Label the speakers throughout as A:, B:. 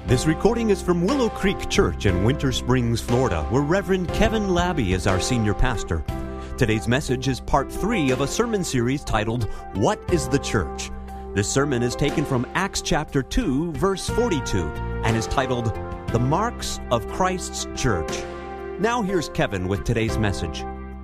A: This recording is from Willow Creek Church in Winter Springs, Florida, where Reverend Kevin Labby is our senior pastor. Today's message is part 3 of a sermon series titled, What is the Church? This sermon is taken from Acts chapter 2, verse 42, and is titled, The Marks of Christ's Church. Now here's Kevin with today's message.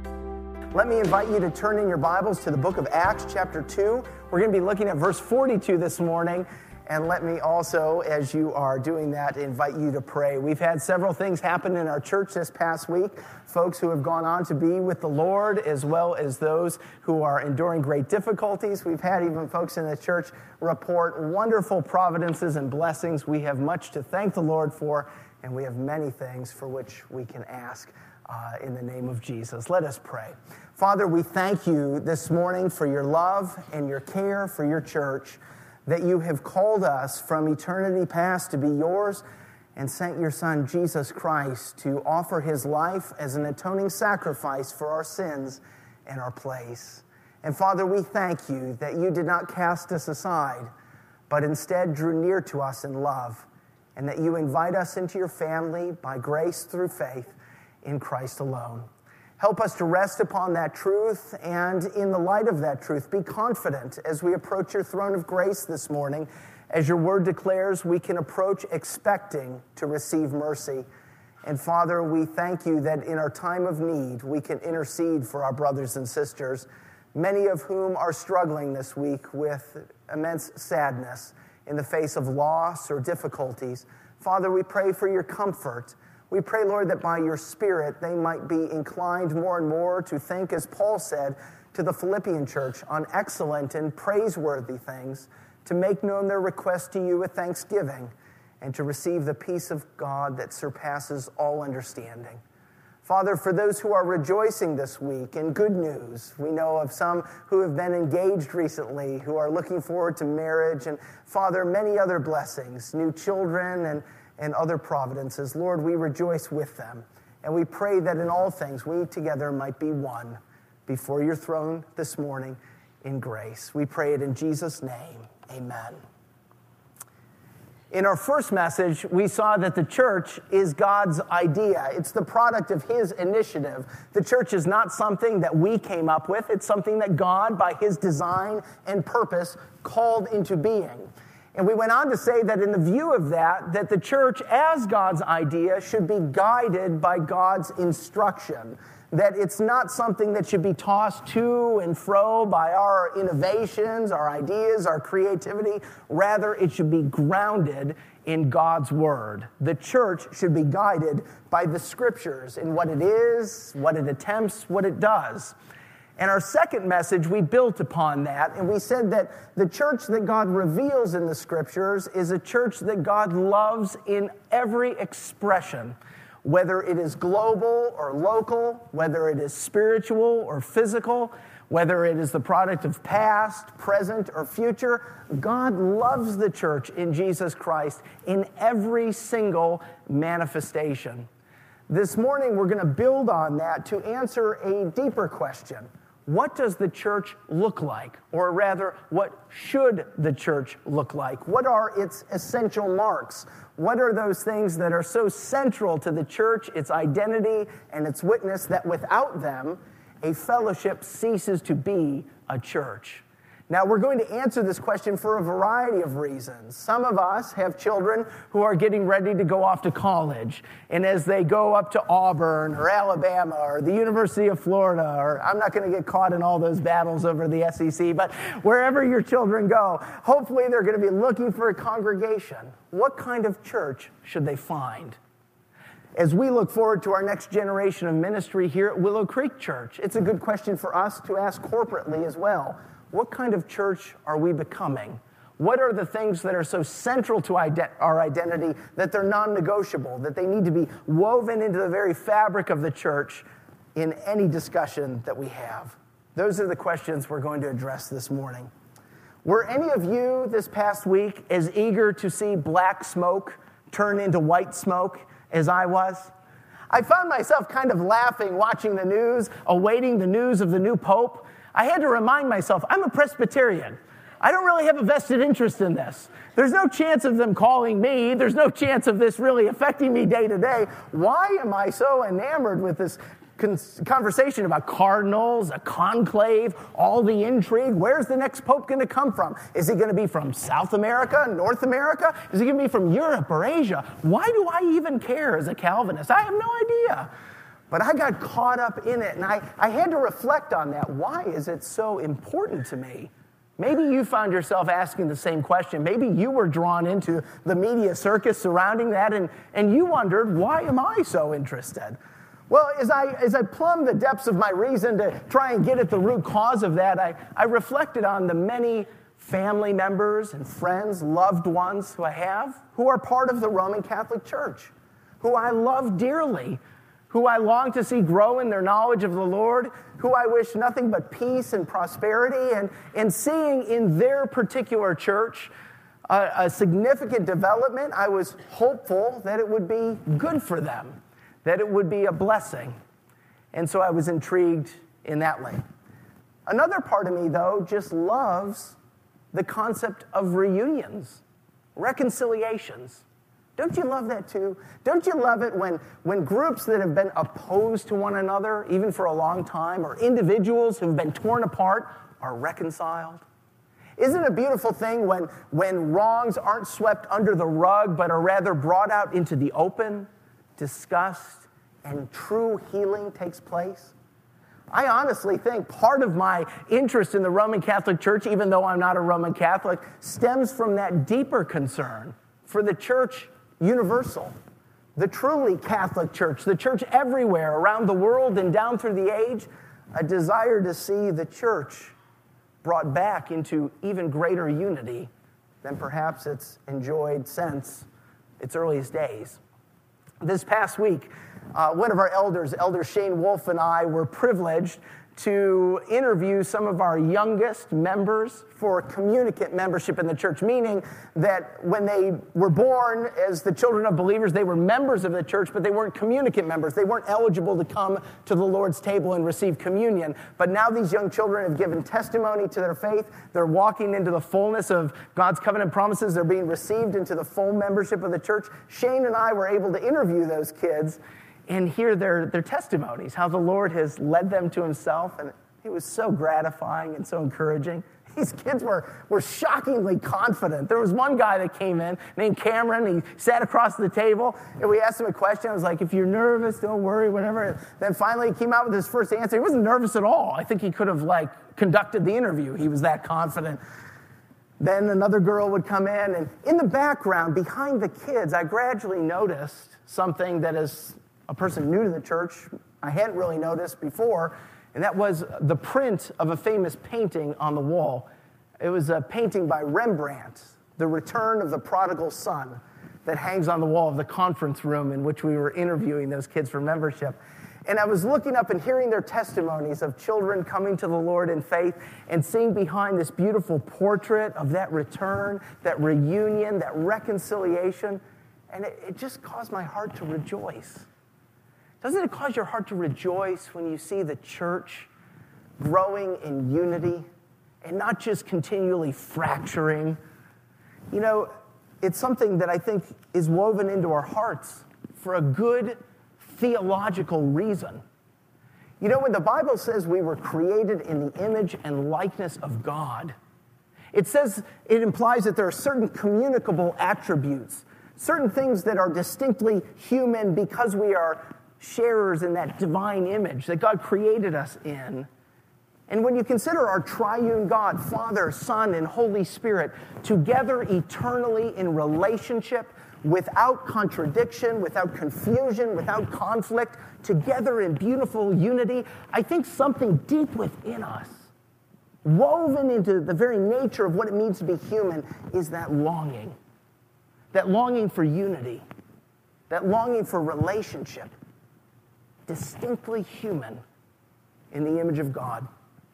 B: Let me invite you to turn in your Bibles to the book of Acts chapter 2. We're going to be looking at verse 42 this morning. And let me also, as you are doing that, invite you to pray. We've had several things happen in our church this past week. Folks who have gone on to be with the Lord, as well as those who are enduring great difficulties. We've had even folks in the church report wonderful providences and blessings. We have much to thank the Lord for, and we have many things for which we can ask in the name of Jesus. Let us pray. Father, we thank you this morning for your love and your care for your church, that you have called us from eternity past to be yours and sent your Son, Jesus Christ, to offer his life as an atoning sacrifice for our sins in our place. And Father, we thank you that you did not cast us aside, but instead drew near to us in love, and that you invite us into your family by grace through faith in Christ alone. Help us to rest upon that truth, and in the light of that truth, be confident as we approach your throne of grace this morning. As your word declares, we can approach expecting to receive mercy. And Father, we thank you that in our time of need, we can intercede for our brothers and sisters, many of whom are struggling this week with immense sadness in the face of loss or difficulties. Father, we pray for your comfort. We pray, Lord, that by your Spirit they might be inclined more and more to think, as Paul said to the Philippian church, on excellent and praiseworthy things, to make known their request to you with thanksgiving, and to receive the peace of God that surpasses all understanding. Father, for those who are rejoicing this week in good news, we know of some who have been engaged recently, who are looking forward to marriage, and Father, many other blessings, new children and other providences. Lord, we rejoice with them. And we pray that in all things we together might be one before your throne this morning in grace. We pray it in Jesus' name. Amen. In our first message, we saw that the church is God's idea. It's the product of his initiative. The church is not something that we came up with. It's something that God, by his design and purpose, called into being. And we went on to say that in the view of that the church, as God's idea, should be guided by God's instruction. That it's not something that should be tossed to and fro by our innovations, our ideas, our creativity. Rather, it should be grounded in God's word. The church should be guided by the scriptures in what it is, what it attempts, what it does. And our second message, we built upon that, and we said that the church that God reveals in the scriptures is a church that God loves in every expression, whether it is global or local, whether it is spiritual or physical, whether it is the product of past, present, or future. God loves the church in Jesus Christ in every single manifestation. This morning, we're going to build on that to answer a deeper question. What does the church look like? Or rather, what should the church look like? What are its essential marks? What are those things that are so central to the church, its identity, and its witness, that without them, a fellowship ceases to be a church? Now, we're going to answer this question for a variety of reasons. Some of us have children who are getting ready to go off to college. And as they go up to Auburn or Alabama or the University of Florida, or I'm not going to get caught in all those battles over the SEC, but wherever your children go, hopefully they're going to be looking for a congregation. What kind of church should they find? As we look forward to our next generation of ministry here at Willow Creek Church, it's a good question for us to ask corporately as well. What kind of church are we becoming? What are the things that are so central to our identity that they're non-negotiable, that they need to be woven into the very fabric of the church in any discussion that we have? Those are the questions we're going to address this morning. Were any of you this past week as eager to see black smoke turn into white smoke as I was? I found myself kind of laughing watching the news, awaiting the news of the new pope. I had to remind myself, I'm a Presbyterian. I don't really have a vested interest in this. There's no chance of them calling me. There's no chance of this really affecting me day to day. Why am I so enamored with this conversation about cardinals, a conclave, all the intrigue? Where's the next pope going to come from? Is he going to be from South America, North America? Is he going to be from Europe or Asia? Why do I even care as a Calvinist? I have no idea. But I got caught up in it, and I had to reflect on that. Why is it so important to me? Maybe you found yourself asking the same question. Maybe you were drawn into the media circus surrounding that, and you wondered, why am I so interested? Well, as I plumbed the depths of my reason to try and get at the root cause of that, I reflected on the many family members and friends, loved ones who I have, who are part of the Roman Catholic Church, who I love dearly, who I long to see grow in their knowledge of the Lord, who I wish nothing but peace and prosperity, and seeing in their particular church a significant development, I was hopeful that it would be good for them, that it would be a blessing. And so I was intrigued in that way. Another part of me, though, just loves the concept of reunions, reconciliations. Don't you love that too? Don't you love it when groups that have been opposed to one another, even for a long time, or individuals who've been torn apart, are reconciled? Isn't it a beautiful thing when wrongs aren't swept under the rug, but are rather brought out into the open, discussed, and true healing takes place? I honestly think part of my interest in the Roman Catholic Church, even though I'm not a Roman Catholic, stems from that deeper concern for the church universal, the truly Catholic Church, the church everywhere around the world and down through the age, a desire to see the church brought back into even greater unity than perhaps it's enjoyed since its earliest days. This past week, one of our elders, Elder Shane Wolf, and I were privileged to interview some of our youngest members for communicant membership in the church, meaning that when they were born as the children of believers, they were members of the church, but they weren't communicant members. They weren't eligible to come to the Lord's table and receive communion. But now these young children have given testimony to their faith. They're walking into the fullness of God's covenant promises. They're being received into the full membership of the church. Shane and I were able to interview those kids and hear their testimonies, how the Lord has led them to himself. And it was so gratifying and so encouraging. These kids were shockingly confident. There was one guy that came in named Cameron. He sat across the table, and we asked him a question. I was like, if you're nervous, don't worry, whatever. And then finally he came out with his first answer. He wasn't nervous at all. I think he could have conducted the interview. He was that confident. Then another girl would come in, and in the background, behind the kids, I gradually noticed something that is a person new to the church I hadn't really noticed before, and that was the print of a famous painting on the wall. It was a painting by Rembrandt, The Return of the Prodigal Son, that hangs on the wall of the conference room in which we were interviewing those kids for membership. And I was looking up and hearing their testimonies of children coming to the Lord in faith and seeing behind this beautiful portrait of that return, that reunion, that reconciliation, and it just caused my heart to rejoice. Doesn't it cause your heart to rejoice when you see the church growing in unity and not just continually fracturing? You know, it's something that I think is woven into our hearts for a good theological reason. You know, when the Bible says we were created in the image and likeness of God, it implies that there are certain communicable attributes, certain things that are distinctly human because we are sharers in that divine image that God created us in. And when you consider our triune God, Father, Son, and Holy Spirit, together eternally in relationship, without contradiction, without confusion, without conflict, together in beautiful unity, I think something deep within us, woven into the very nature of what it means to be human, is that longing for unity, that longing for relationship, distinctly human in the image of God.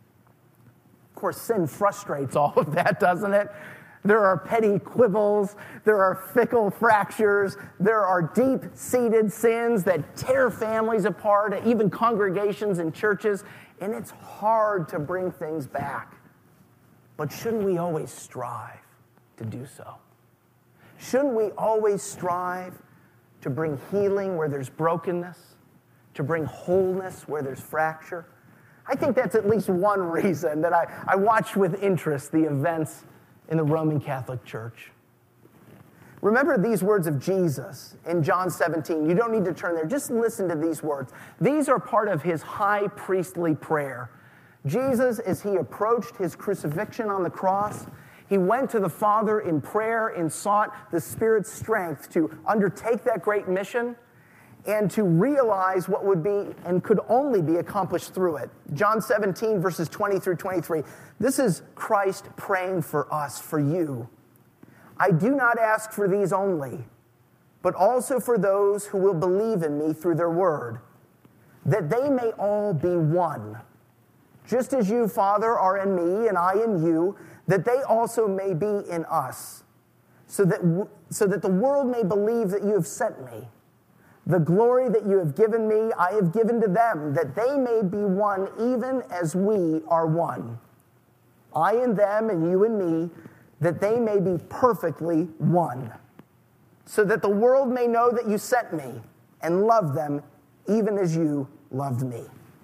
B: Of course, sin frustrates all of that, doesn't it? There are petty quibbles, there are fickle fractures, there are deep-seated sins that tear families apart, even congregations and churches, and it's hard to bring things back. But shouldn't we always strive to do so? Shouldn't we always strive to bring healing where there's brokenness, to bring wholeness where there's fracture? I think that's at least one reason that I watched with interest the events in the Roman Catholic Church. Remember these words of Jesus in John 17. You don't need to turn there. Just listen to these words. These are part of his high priestly prayer. Jesus, as he approached his crucifixion on the cross, he went to the Father in prayer and sought the Spirit's strength to undertake that great mission and to realize what would be and could only be accomplished through it. John 17, verses 20 through 23. This is Christ praying for us, for you. I do not ask for these only, but also for those who will believe in me through their word, that they may all be one. Just as you, Father, are in me and I in you, that they also may be in us, so that the world may believe that you have sent me. The glory that you have given me, I have given to them, that they may be one even as we are one. I in them and you in me, that they may be perfectly one, so that the world may know that you sent me and love them even as you loved me.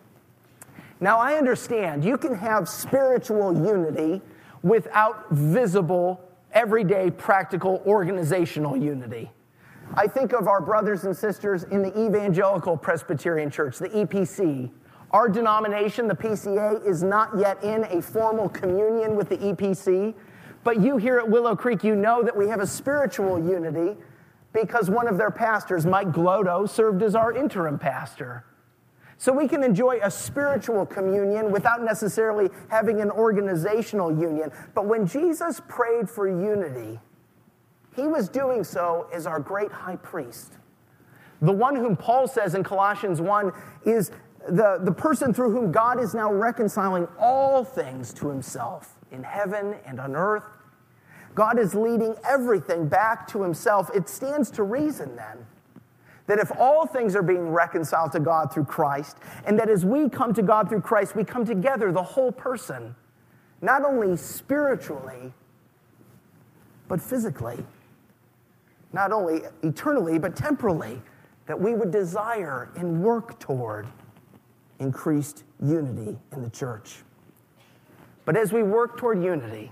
B: Now, I understand you can have spiritual unity without visible, everyday, practical, organizational unity. I think of our brothers and sisters in the Evangelical Presbyterian Church, the EPC. Our denomination, the PCA, is not yet in a formal communion with the EPC, but you here at Willow Creek, you know that we have a spiritual unity because one of their pastors, Mike Glotto, served as our interim pastor. So we can enjoy a spiritual communion without necessarily having an organizational union. But when Jesus prayed for unity, he was doing so as our great high priest. The one whom Paul says in Colossians 1 is the person through whom God is now reconciling all things to himself in heaven and on earth. God is leading everything back to himself. It stands to reason then that if all things are being reconciled to God through Christ, and that as we come to God through Christ, we come together, the whole person, not only spiritually, but physically, not only eternally, but temporally, that we would desire and work toward increased unity in the church. But as we work toward unity,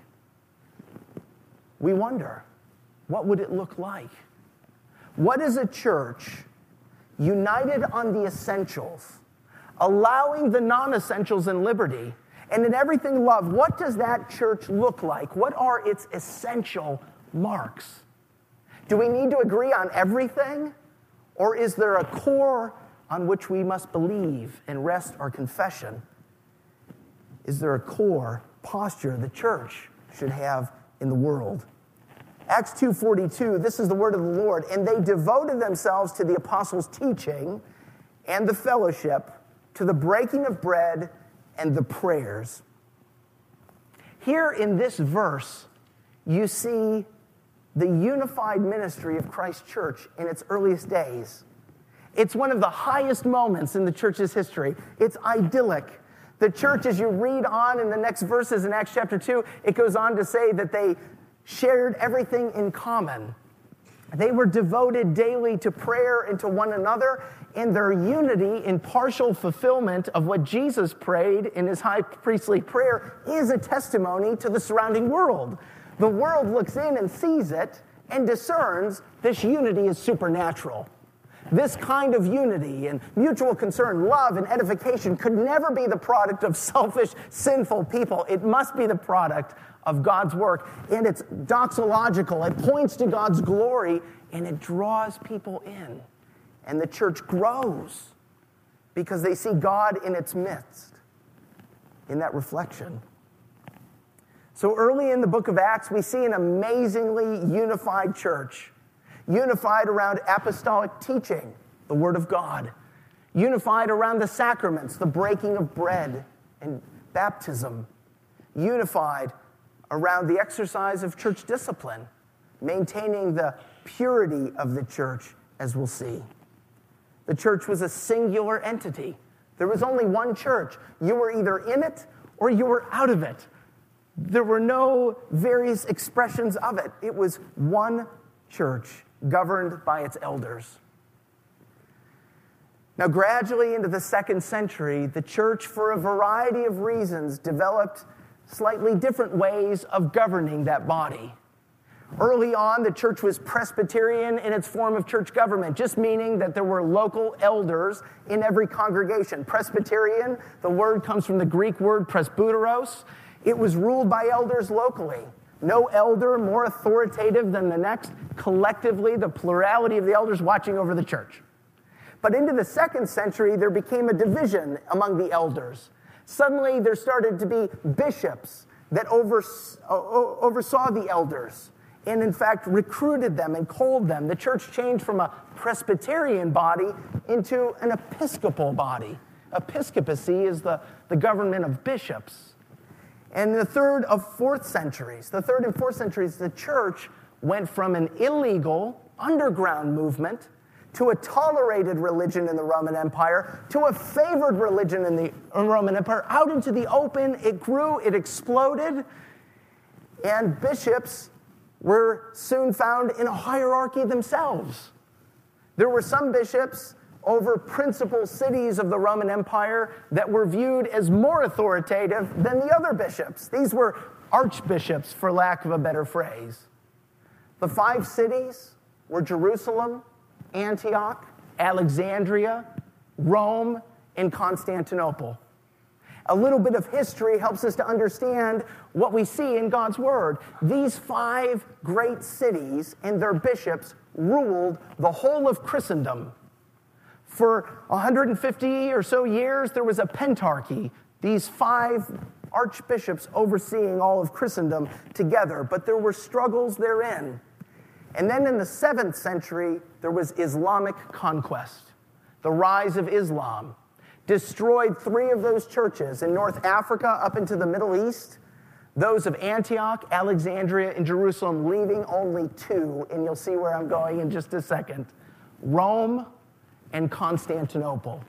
B: we wonder, what would it look like? What is a church united on the essentials, allowing the non-essentials in liberty, and in everything love? What does that church look like? What are its essential marks? Do we need to agree on everything? Or is there a core on which we must believe and rest our confession? Is there a core posture the church should have in the world? Acts 2:42, this is the word of the Lord. And they devoted themselves to the apostles' teaching and the fellowship, to the breaking of bread and the prayers. Here in this verse, you see the unified ministry of Christ's church in its earliest days. It's one of the highest moments in the church's history. It's idyllic. The church, as you read on in the next verses in Acts chapter 2, it goes on to say that they shared everything in common. They were devoted daily to prayer and to one another, and their unity in partial fulfillment of what Jesus prayed in his high priestly prayer is a testimony to the surrounding world. The world looks in and sees it and discerns this unity is supernatural. This kind of unity and mutual concern, love, and edification could never be the product of selfish, sinful people. It must be the product of God's work. And it's doxological. It points to God's glory, and it draws people in. And the church grows because they see God in its midst, in that reflection. So early in the book of Acts, we see an amazingly unified church. Unified around apostolic teaching, the Word of God. Unified around the sacraments, the breaking of bread and baptism. Unified around the exercise of church discipline, maintaining the purity of the church, as we'll see. The church was a singular entity. There was only one church. You were either in it or you were out of it. There were no various expressions of it. It was one church governed by its elders. Now, gradually into the 2nd century, the church, for a variety of reasons, developed slightly different ways of governing that body. Early on, the church was Presbyterian in its form of church government, just meaning that there were local elders in every congregation. Presbyterian, the word comes from the Greek word presbyteros. It was ruled by elders locally. No elder more authoritative than the next. Collectively, the plurality of the elders watching over the church. But into the 2nd century, there became a division among the elders. Suddenly, there started to be bishops that oversaw the elders and, in fact, recruited them and called them. The church changed from a Presbyterian body into an Episcopal body. Episcopacy is the government of bishops. And in the 3rd and 4th centuries, the church went from an illegal underground movement to a tolerated religion in the Roman Empire, to a favored religion in the Roman Empire, out into the open. It grew, it exploded, and bishops were soon found in a hierarchy themselves. There were some bishops over principal cities of the Roman Empire that were viewed as more authoritative than the other bishops. These were archbishops, for lack of a better phrase. The 5 cities were Jerusalem, Antioch, Alexandria, Rome, and Constantinople. A little bit of history helps us to understand what we see in God's Word. These 5 great cities and their bishops ruled the whole of Christendom. For 150 or so years, there was a pentarchy, these 5 archbishops overseeing all of Christendom together, but there were struggles therein. And then in the 7th century, there was Islamic conquest. The rise of Islam destroyed 3 of those churches in North Africa up into the Middle East, those of Antioch, Alexandria, and Jerusalem, leaving only 2, and you'll see where I'm going in just a second, Rome and Constantinople.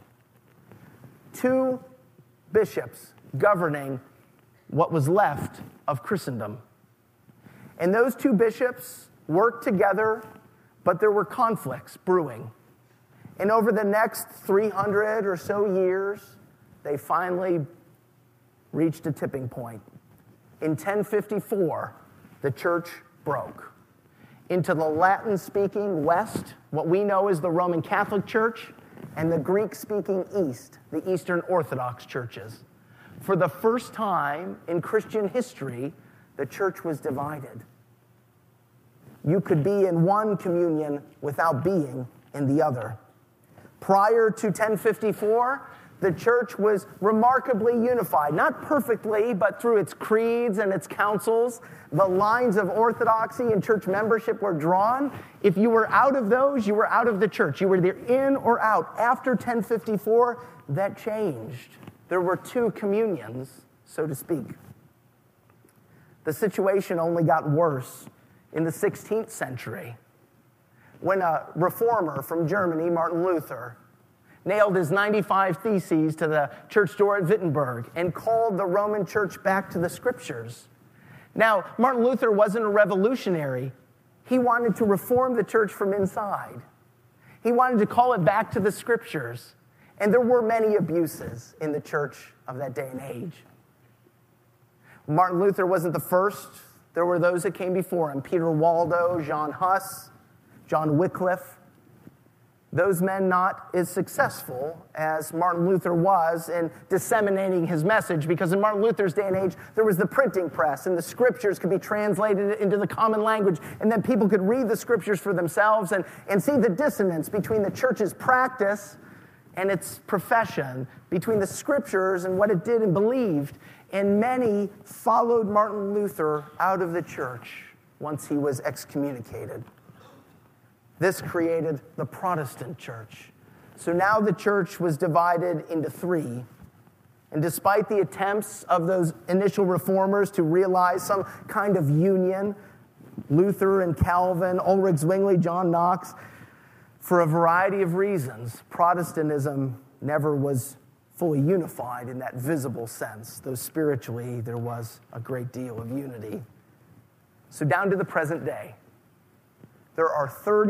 B: 2 bishops governing what was left of Christendom. And those 2 bishops worked together, but there were conflicts brewing. And over the next 300 or so years, they finally reached a tipping point. In 1054, the church broke into the Latin-speaking West, what we know as the Roman Catholic Church, and the Greek-speaking East, the Eastern Orthodox churches. For the first time in Christian history, the church was divided. You could be in one communion without being in the other. Prior to 1054, the church was remarkably unified, not perfectly, but through its creeds and its councils. The lines of orthodoxy and church membership were drawn. If you were out of those, you were out of the church. You were either in or out. After 1054, that changed. There were 2 communions, so to speak. The situation only got worse in the 16th century, when a reformer from Germany, Martin Luther, nailed his 95 Theses to the church door at Wittenberg and called the Roman church back to the scriptures. Now, Martin Luther wasn't a revolutionary. He wanted to reform the church from inside. He wanted to call it back to the scriptures. And there were many abuses in the church of that day and age. Martin Luther wasn't the first. There were those that came before him: Peter Waldo, John Huss, John Wycliffe. Those men not as successful as Martin Luther was in disseminating his message, because in Martin Luther's day and age, there was the printing press, and the scriptures could be translated into the common language, and then people could read the scriptures for themselves and see the dissonance between the church's practice and its profession, between the scriptures and what it did and believed. And many followed Martin Luther out of the church once he was excommunicated. This created the Protestant church. So now the church was divided into 3. And despite the attempts of those initial reformers to realize some kind of union, Luther and Calvin, Ulrich Zwingli, John Knox, for a variety of reasons, Protestantism never was fully unified in that visible sense, though spiritually there was a great deal of unity. So down to the present day, there are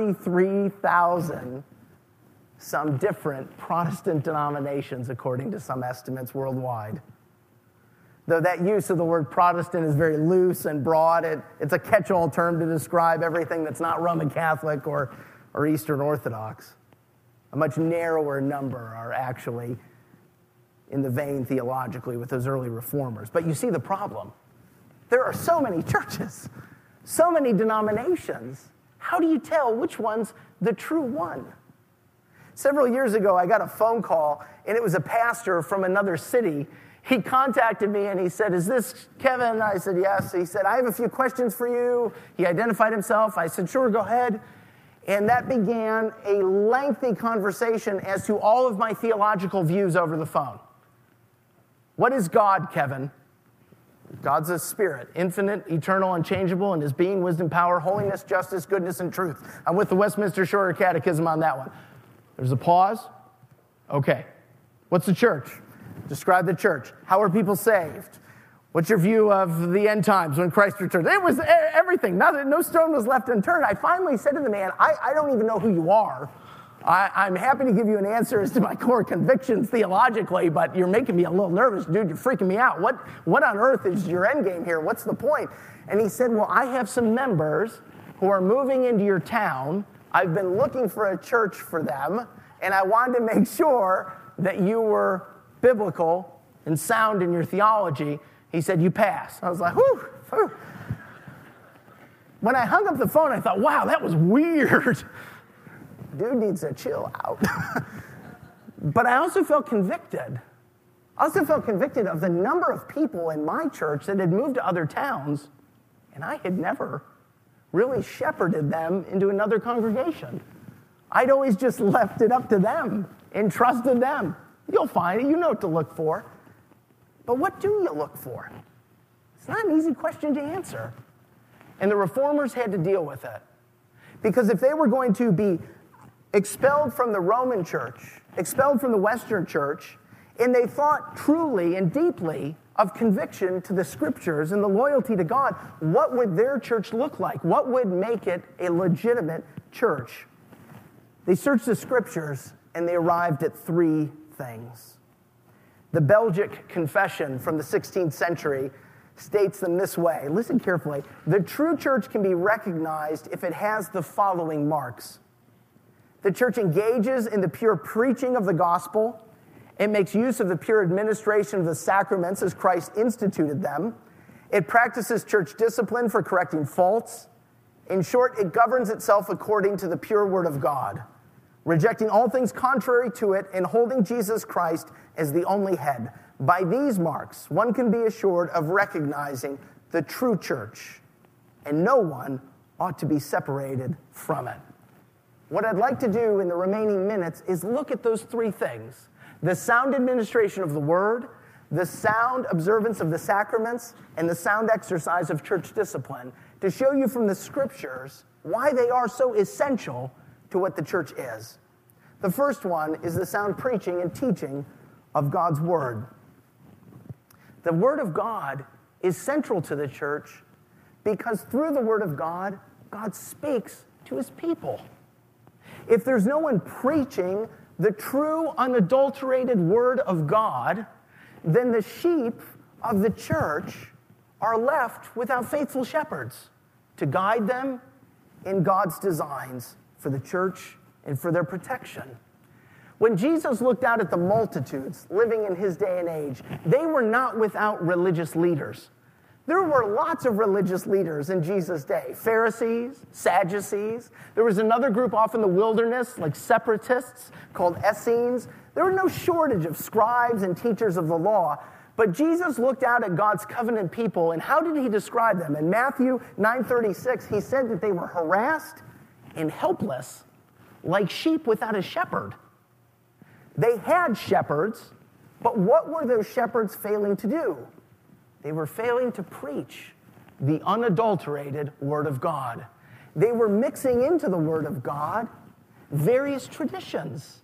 B: 33,000 some different Protestant denominations, according to some estimates worldwide. Though that use of the word Protestant is very loose and broad, it's a catch-all term to describe everything that's not Roman Catholic or Eastern Orthodox. A much narrower number are actually in the vein theologically with those early reformers. But you see the problem. There are so many churches, so many denominations. How do you tell which one's the true one? Several years ago, I got a phone call, and it was a pastor from another city. He contacted me, and he said, "Is this Kevin?" I said, "Yes." He said, "I have a few questions for you." He identified himself. I said, "Sure, go ahead." And that began a lengthy conversation as to all of my theological views over the phone. What is God, Kevin? God's a spirit, infinite, eternal, unchangeable, in his being, wisdom, power, holiness, justice, goodness, and truth. I'm with the Westminster Shorter Catechism on that one. There's a pause. Okay. What's the church? Describe the church. How are people saved? What's your view of the end times when Christ returns? It was everything. No stone was left unturned. I finally said to the man, I don't even know who you are. I'm happy to give you an answer as to my core convictions theologically, but you're making me a little nervous, dude. You're freaking me out. What on earth is your end game here? What's the point? And he said, well, I have some members who are moving into your town. I've been looking for a church for them, and I wanted to make sure that you were biblical and sound in your theology. He said, you pass. I was like, whew, whew. When I hung up the phone, I thought, wow, that was weird. Dude needs to chill out. But I also felt convicted. I also felt convicted of the number of people in my church that had moved to other towns, and I had never really shepherded them into another congregation. I'd always just left it up to them and trusted them. You'll find it. You know what to look for. But what do you look for? It's not an easy question to answer. And the reformers had to deal with it. Because if they were going to be expelled from the Roman church, expelled from the Western church, and they thought truly and deeply of conviction to the scriptures and the loyalty to God, what would their church look like? What would make it a legitimate church? They searched the scriptures, and they arrived at three things. The Belgic Confession from the 16th century states them this way. Listen carefully. The true church can be recognized if it has the following marks. The church engages in the pure preaching of the gospel. It makes use of the pure administration of the sacraments as Christ instituted them. It practices church discipline for correcting faults. In short, it governs itself according to the pure word of God, rejecting all things contrary to it and holding Jesus Christ as the only head. By these marks, one can be assured of recognizing the true church, and no one ought to be separated from it. What I'd like to do in the remaining minutes is look at those three things: the sound administration of the word, the sound observance of the sacraments, and the sound exercise of church discipline, to show you from the scriptures why they are so essential to what the church is. The first one is the sound preaching and teaching of God's word. The word of God is central to the church because through the word of God, God speaks to his people. If there's no one preaching the true, unadulterated word of God, then the sheep of the church are left without faithful shepherds to guide them in God's designs for the church and for their protection. When Jesus looked out at the multitudes living in his day and age, they were not without religious leaders. There were lots of religious leaders in Jesus' day. Pharisees, Sadducees. There was another group off in the wilderness, like separatists, called Essenes. There were no shortage of scribes and teachers of the law. But Jesus looked out at God's covenant people, and how did he describe them? In Matthew 9:36, he said that they were harassed and helpless, like sheep without a shepherd. They had shepherds, but what were those shepherds failing to do? They were failing to preach the unadulterated Word of God. They were mixing into the Word of God various traditions,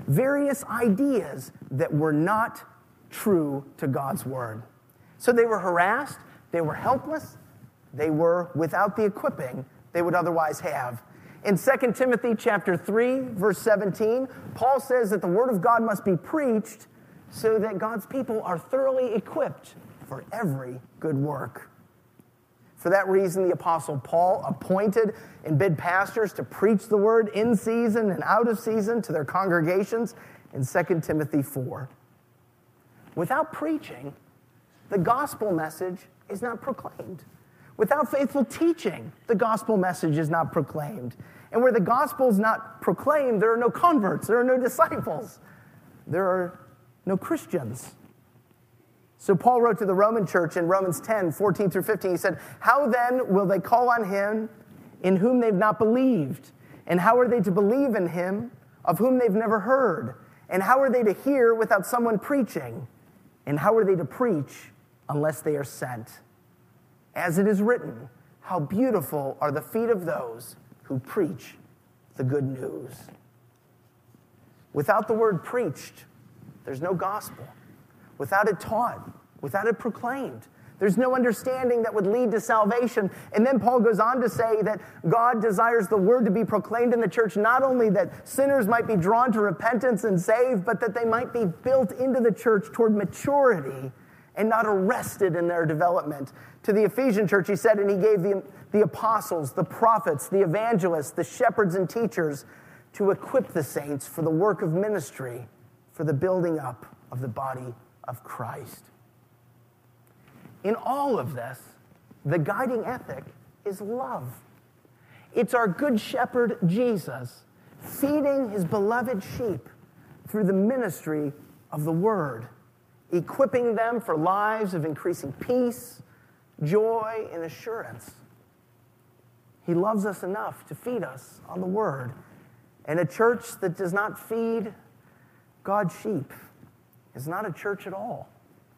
B: various ideas that were not true to God's word. So they were harassed, they were helpless, they were without the equipping they would otherwise have. In 2 Timothy chapter 3, verse 17, Paul says that the word of God must be preached so that God's people are thoroughly equipped for every good work. For that reason, the Apostle Paul appointed and bid pastors to preach the word in season and out of season to their congregations in 2 Timothy 4. Without preaching, the gospel message is not proclaimed. Without faithful teaching, the gospel message is not proclaimed. And where the gospel is not proclaimed, there are no converts, there are no disciples, there are no Christians. So Paul wrote to the Roman church in Romans 10, 14 through 15, he said, "How then will they call on him in whom they've not believed? And how are they to believe in him of whom they've never heard? And how are they to hear without someone preaching? And how are they to preach unless they are sent? As it is written, how beautiful are the feet of those who preach the good news." Without the word preached, there's no gospel. Without it taught, without it proclaimed, there's no understanding that would lead to salvation. And then Paul goes on to say that God desires the word to be proclaimed in the church, not only that sinners might be drawn to repentance and saved, but that they might be built into the church toward maturity and not arrested in their development. To the Ephesian church, he said, and he gave the apostles, the prophets, the evangelists, the shepherds and teachers to equip the saints for the work of ministry, for the building up of the body of Christ. In all of this, the guiding ethic is love. It's our good shepherd, Jesus, feeding his beloved sheep through the ministry of the word, equipping them for lives of increasing peace, joy, and assurance. He loves us enough to feed us on the word. And a church that does not feed God's sheep is not a church at all.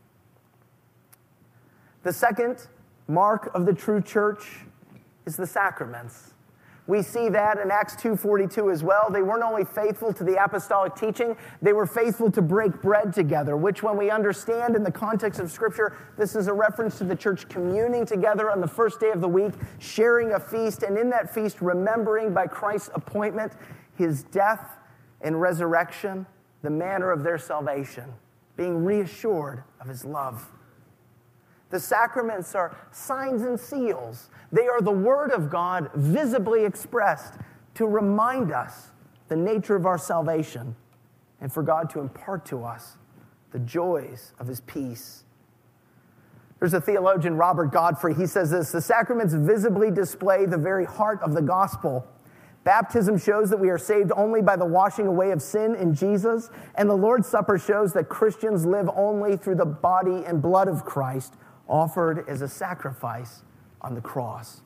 B: The second mark of the true church is the sacraments. We see that in Acts 2:42 as well. They weren't only faithful to the apostolic teaching, they were faithful to break bread together, which when we understand in the context of Scripture, this is a reference to the church communing together on the first day of the week, sharing a feast, and in that feast remembering by Christ's appointment his death and resurrection, the manner of their salvation, being reassured of his love. The sacraments are signs and seals. They are the Word of God visibly expressed to remind us the nature of our salvation and for God to impart to us the joys of his peace. There's a theologian, Robert Godfrey. He says this: the sacraments visibly display the very heart of the gospel. Baptism shows that we are saved only by the washing away of sin in Jesus, and the Lord's Supper shows that Christians live only through the body and blood of Christ, offered as a sacrifice on the cross.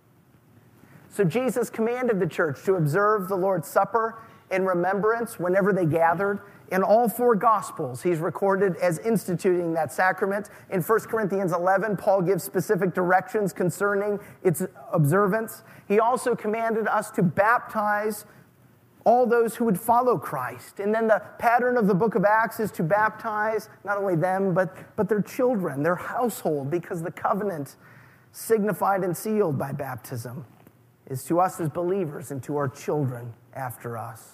B: So Jesus commanded the church to observe the Lord's Supper in remembrance whenever they gathered. In all four Gospels, he's recorded as instituting that sacrament. In 1 Corinthians 11, Paul gives specific directions concerning its observance. He also commanded us to baptize all those who would follow Christ. And then the pattern of the book of Acts is to baptize not only them, but their children, their household, because the covenant signified and sealed by baptism is to us as believers and to our children after us.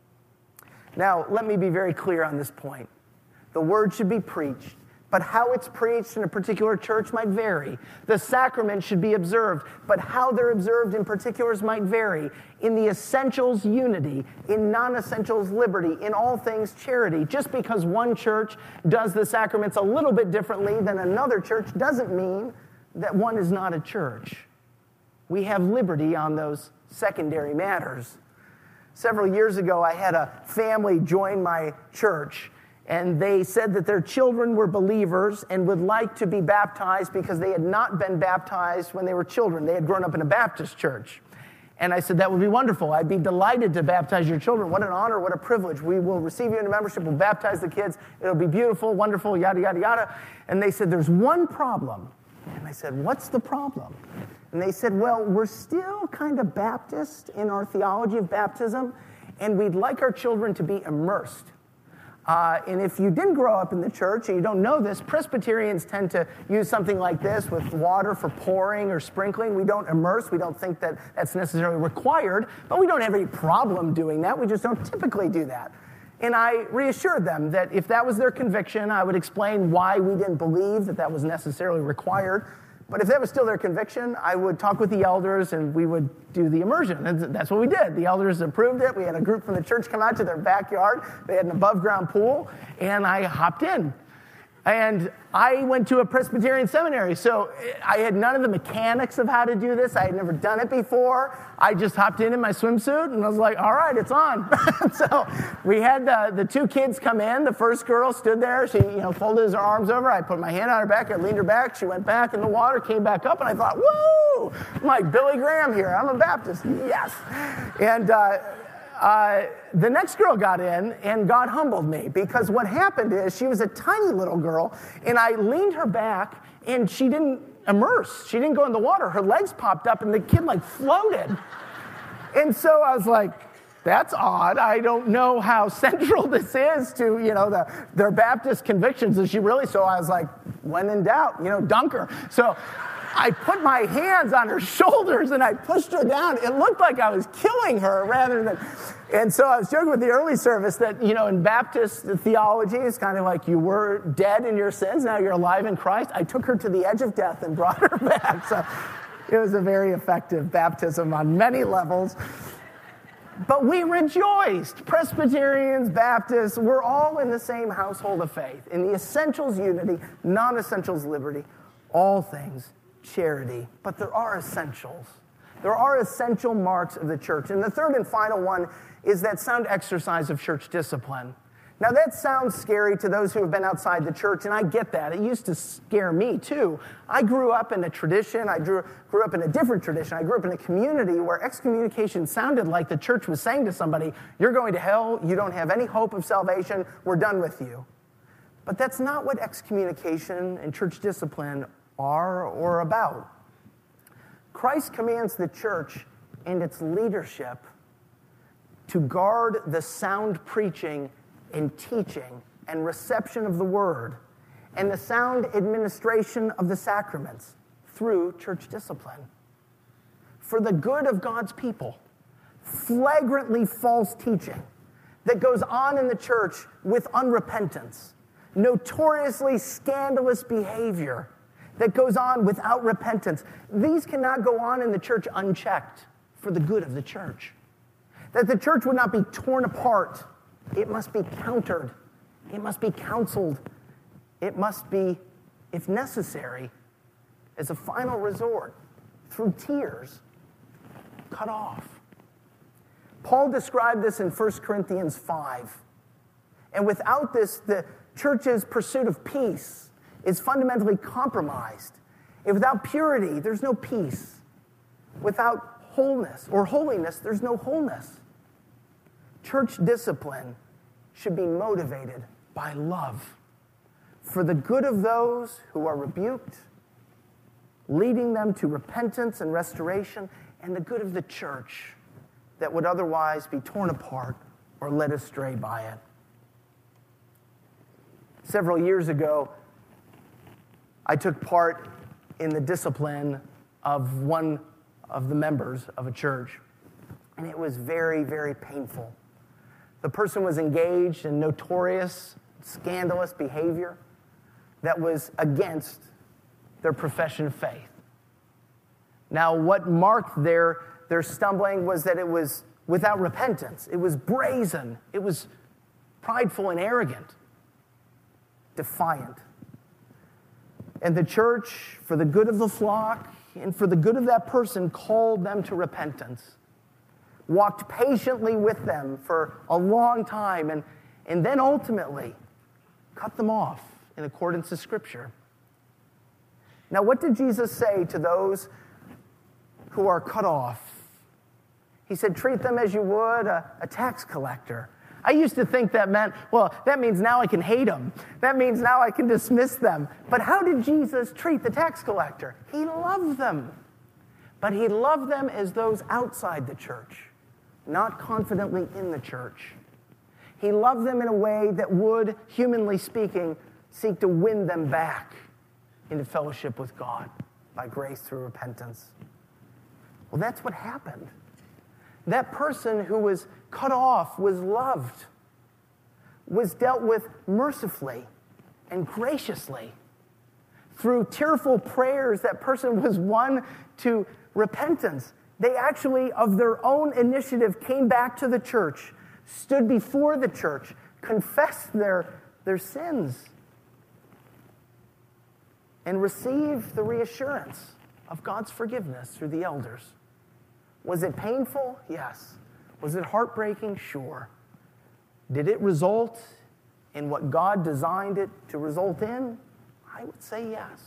B: Now, let me be very clear on this point. The word should be preached, but how it's preached in a particular church might vary. The sacraments should be observed, but how they're observed in particulars might vary. In the essentials, unity. In non-essentials, liberty. In all things, charity. Just because one church does the sacraments a little bit differently than another church doesn't mean that one is not a church. We have liberty on those secondary matters. Several years ago, I had a family join my church, and they said that their children were believers and would like to be baptized because they had not been baptized when they were children. They had grown up in a Baptist church. And I said, that would be wonderful. I'd be delighted to baptize your children. What an honor, what a privilege. We will receive you into membership. We'll baptize the kids. It'll be beautiful, wonderful, yada, yada, yada. And they said, there's one problem. And I said, what's the problem? And they said, well, we're still kind of Baptist in our theology of baptism, and we'd like our children to be immersed. And if you didn't grow up in the church and you don't know this, Presbyterians tend to use something like this with water for pouring or sprinkling. We don't immerse. We don't think that that's necessarily required, but we don't have any problem doing that. We just don't typically do that. And I reassured them that if that was their conviction, I would explain why we didn't believe that that was necessarily required. But if that was still their conviction, I would talk with the elders and we would do the immersion. And that's what we did. The elders approved it. We had a group from the church come out to their backyard. They had an above-ground pool, and I hopped in. And I went to a Presbyterian seminary, so I had none of the mechanics of how to do this. I had never done it before. I just hopped in my swimsuit, and I was like, all right, it's on. So we had the two kids come in. The first girl stood there. She folded her arms over. I put my hand on her back. I leaned her back. She went back in the water, came back up, and I thought, woo, I'm like Billy Graham here. I'm a Baptist. Yes. And the next girl got in, and God humbled me, because what happened is she was a tiny little girl, and I leaned her back, and she didn't immerse. She didn't go in the water. Her legs popped up, and the kid floated. And so I was like, that's odd. I don't know how central this is to, their Baptist convictions. So I was like, when in doubt, dunk her. So I put my hands on her shoulders and I pushed her down. It looked like I was killing her rather than... And so I was joking with the early service that, in Baptist theology, it's kind of like you were dead in your sins, now you're alive in Christ. I took her to the edge of death and brought her back. So it was a very effective baptism on many levels. But we rejoiced. Presbyterians, Baptists, we're all in the same household of faith. In the essentials, unity, non-essentials, liberty, all things, charity. But there are essentials. There are essential marks of the church. And the third and final one is that sound exercise of church discipline. Now, that sounds scary to those who have been outside the church, and I get that. It used to scare me, too. I grew up in a tradition. I grew up in a different tradition. I grew up in a community where excommunication sounded like the church was saying to somebody, you're going to hell, you don't have any hope of salvation, we're done with you. But that's not what excommunication and church discipline are or about. Christ commands the church and its leadership to guard the sound preaching and teaching and reception of the word and the sound administration of the sacraments through church discipline. For the good of God's people, flagrantly false teaching that goes on in the church with unrepentance, notoriously scandalous behavior that goes on without repentance, these cannot go on in the church unchecked for the good of the church. That the church would not be torn apart. It must be countered. It must be counseled. It must be, if necessary, as a final resort, through tears, cut off. Paul described this in 1 Corinthians 5. And without this, the church's pursuit of peace is fundamentally compromised. And without purity, there's no peace. Without wholeness or holiness, there's no wholeness. Church discipline should be motivated by love for the good of those who are rebuked, leading them to repentance and restoration, and the good of the church that would otherwise be torn apart or led astray by it. Several years ago, I took part in the discipline of one of the members of a church, and it was very, very painful. The person was engaged in notorious, scandalous behavior that was against their profession of faith. Now, what marked their stumbling was that it was without repentance. It was brazen. It was prideful and arrogant, defiant. And the church, for the good of the flock and for the good of that person, called them to repentance, walked patiently with them for a long time, and then ultimately cut them off in accordance with Scripture. Now, what did Jesus say to those who are cut off? He said, treat them as you would a tax collector. I used to think that meant, well, that means now I can hate them. That means now I can dismiss them. But how did Jesus treat the tax collector? He loved them. But he loved them as those outside the church, not confidently in the church. He loved them in a way that would, humanly speaking, seek to win them back into fellowship with God by grace through repentance. Well, that's what happened. That person who was cut off was loved, was dealt with mercifully and graciously. Through tearful prayers, that person was won to repentance. They actually, of their own initiative, came back to the church, stood before the church, confessed their sins, and received the reassurance of God's forgiveness through the elders. Was it painful? Yes. Was it heartbreaking? Sure. Did it result in what God designed it to result in? I would say yes.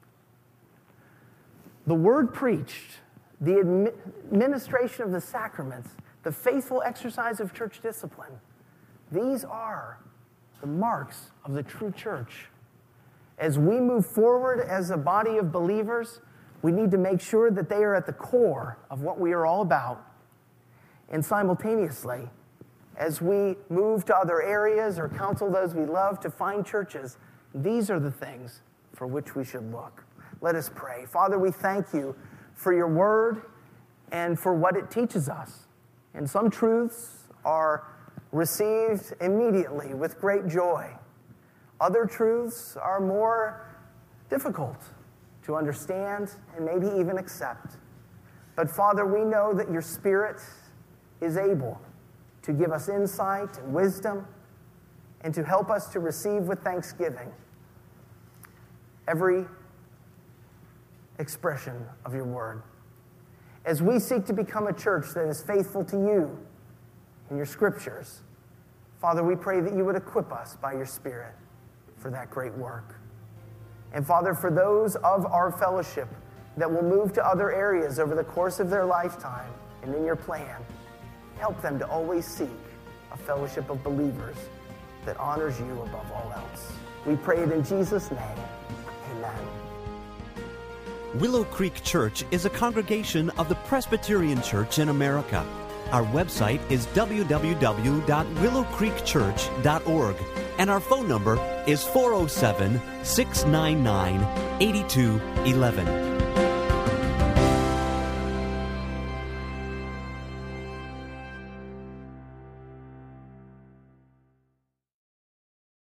B: The word preached, the administration of the sacraments, the faithful exercise of church discipline, these are the marks of the true church. As we move forward as a body of believers, we need to make sure that they are at the core of what we are all about. And simultaneously, as we move to other areas or counsel those we love to find churches, these are the things for which we should look. Let us pray. Father, we thank you for your word and for what it teaches us. And some truths are received immediately with great joy. Other truths are more difficult to understand and maybe even accept. But Father, we know that your Spirit is able to give us insight and wisdom and to help us to receive with thanksgiving every expression of your word. As we seek to become a church that is faithful to you and your scriptures, Father, we pray that you would equip us by your Spirit for that great work. And Father, for those of our fellowship that will move to other areas over the course of their lifetime and in your plan, help them to always seek a fellowship of believers that honors you above all else. We pray it in Jesus' name. Amen.
A: Willow Creek Church is a congregation of the Presbyterian Church in America. Our website is www.willowcreekchurch.org, and our phone number is 407-699-8211.